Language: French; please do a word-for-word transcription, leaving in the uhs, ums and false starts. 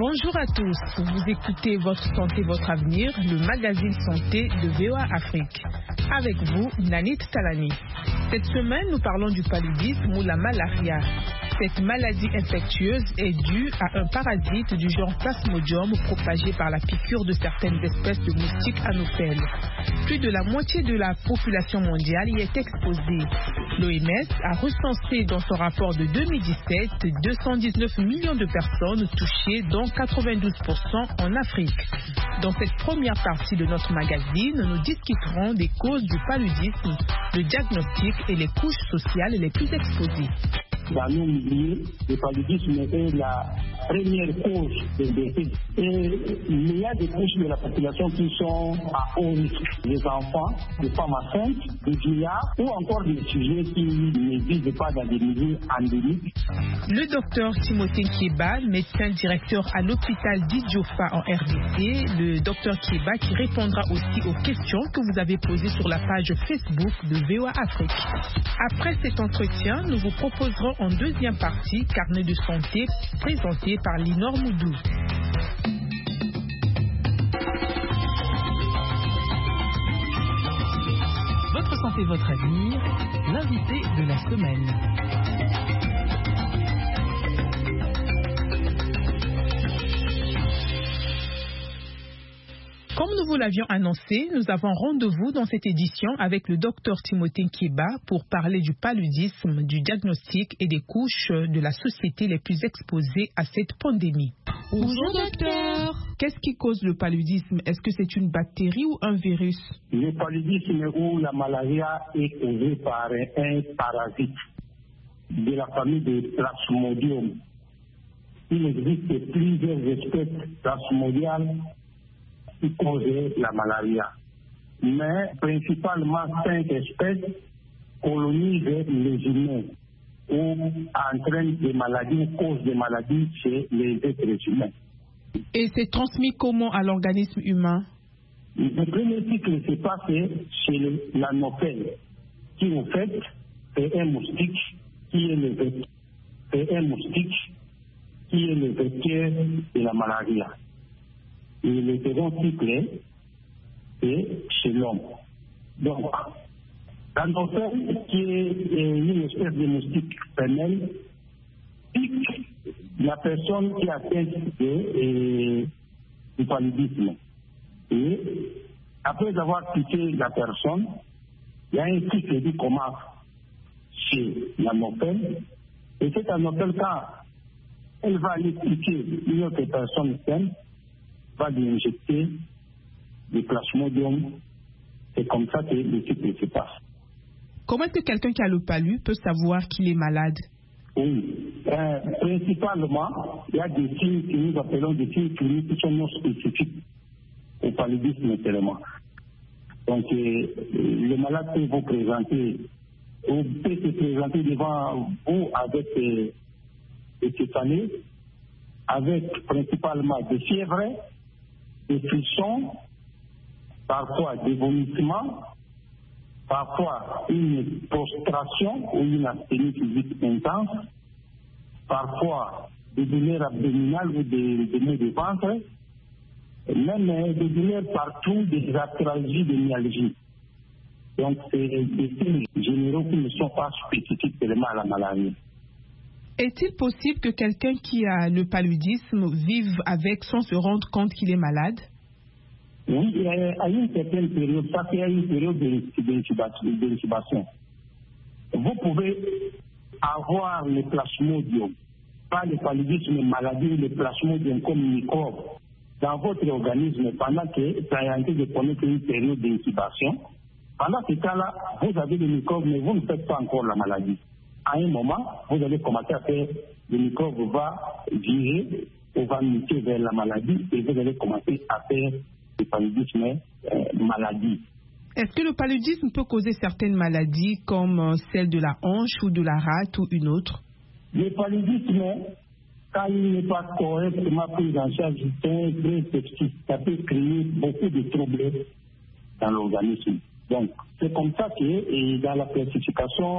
Bonjour à tous, vous écoutez Votre Santé, Votre Avenir, le magazine santé de V O A Afrique. Avec vous, Nanit Talani. Cette semaine, nous parlons du paludisme ou la malaria. Cette maladie infectieuse est due à un parasite du genre Plasmodium propagé par la piqûre de certaines espèces de moustiques anophèles. Plus de la moitié de la population mondiale y est exposée. L'O M S a recensé dans son rapport de deux mille dix-sept deux cent dix-neuf millions de personnes touchées, dont quatre-vingt-douze pour cent en Afrique. Dans cette première partie de notre magazine, nous discuterons des causes du paludisme, le diagnostic et les couches sociales les plus exposées. Dans nos milieux, le paludisme est la première cause de décès. Et il y a des couches de la population qui sont à haut risque. Les enfants, les femmes enceintes, les vieillards ou encore des sujets qui ne vivent pas dans des milieux endémiques. Le docteur Timothée Kieba, médecin directeur à l'hôpital d'Idjofa en R D C, le docteur Kieba qui répondra aussi aux questions que vous avez posées sur la page Facebook de V O A Afrique. Après cet entretien, nous vous proposerons en deuxième partie Carnet de santé présenté par Linor Moudou. Votre santé, votre avenir, l'invité de la semaine. Comme nous vous l'avions annoncé, nous avons rendez-vous dans cette édition avec le docteur Timothée Kieba pour parler du paludisme, du diagnostic et des couches de la société les plus exposées à cette pandémie. Bonjour docteur. Qu'est-ce qui cause le paludisme? Est-ce que c'est une bactérie ou un virus? Le paludisme ou la malaria est causé par un parasite de la famille des Plasmodium. Il existe plusieurs espèces plasmodiales qui causent la malaria. Mais principalement cinq espèces colonisent les humains ou entraînent des maladies, causent des maladies chez les êtres humains. Et c'est transmis comment à l'organisme humain? Le premier cycle se passe chez l'anophèle, qui en fait est un moustique qui est le vecteur, est un moustique qui est le vecteur de la malaria. Et le second cycle est chez l'homme. Donc, l'anophèle, qui est une espèce de moustique femelle, pique la personne qui a atteint du paludisme. Et après avoir piqué la personne, il y a un cycle qui commence chez l'anophèle. Et cette anophèle, quand elle va aller piquer une autre personne saine, va lui injecter des plasmodium. C'est comme ça que le cycle se passe. Comment est-ce que quelqu'un qui a le palu peut savoir qu'il est malade? Oui. Euh, principalement, il y a des signes que nous appelons des signes cliniques qui sont non spécifiques au paludisme seulement. Donc, euh, le malade peut vous présenter, ou peut se présenter devant vous avec euh, des céphalées, avec principalement des fièvres, des frissons, parfois des vomissements, parfois une prostration ou une asthénie physique intense, parfois des douleurs abdominales ou des, des maux de ventre, et même euh, des douleurs partout, des arthralgies, des myalgies. Donc, c'est des signes généraux qui ne sont pas spécifiques seulement à la maladie. Est-il possible que quelqu'un qui a le paludisme vive avec sans se rendre compte qu'il est malade? Oui, à une certaine période, ça fait une période d'incubation. Vous pouvez avoir le plasmodium, pas le paludisme maladie ou le plasmodium comme microbe dans votre organisme pendant que ça est en train de connaître une période d'incubation. Pendant ce temps-là, vous avez le microbe, mais vous ne faites pas encore la maladie. À un moment, vous allez commencer à faire, le microbe va virer ou va muter vers la maladie et vous allez commencer à faire le paludisme euh, maladie. Est-ce que le paludisme peut causer certaines maladies comme celle de la hanche ou de la rate ou une autre? Le paludisme, quand il n'est pas correctement pris en charge, c'est très toxique. Ça peut créer beaucoup de troubles dans l'organisme. Donc, c'est comme ça que et dans la classification,